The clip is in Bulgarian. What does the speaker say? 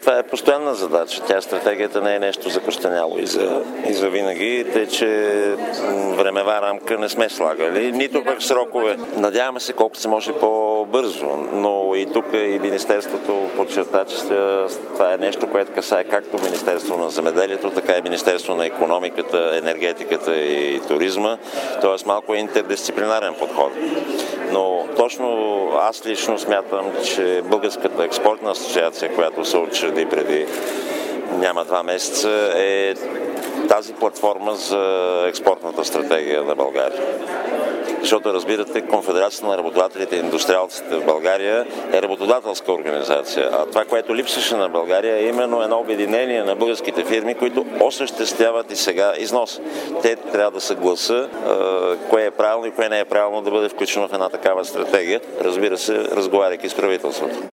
Това е постоянна задача. Стратегията не е нещо закостеняло и за винаги, тъй че времева рамка не сме слагали, нито пък срокове. Надяваме се колкото се може по-бързо, но и тук и Министерството подчерта, че това е нещо, което касае както Министерство на земеделието, така и Министерство на икономиката, енергетиката и туризма, т.е. малко е интердисциплинарен подход. Но точно аз лично смятам, че Българската експортна асоциация, която се учреди преди няма 2 месеца, е тази платформа за експортната стратегия на България. Защото, разбирате, Конфедерацията на работодателите и индустриалците в България е работодателска организация. А това, което липсваше на България, е именно едно обединение на българските фирми, които осъществяват и сега износ. Те трябва да са гласа, кое е правилно и кое не е правилно да бъде включено в една такава стратегия, разбира се, разговаряйки с правителството.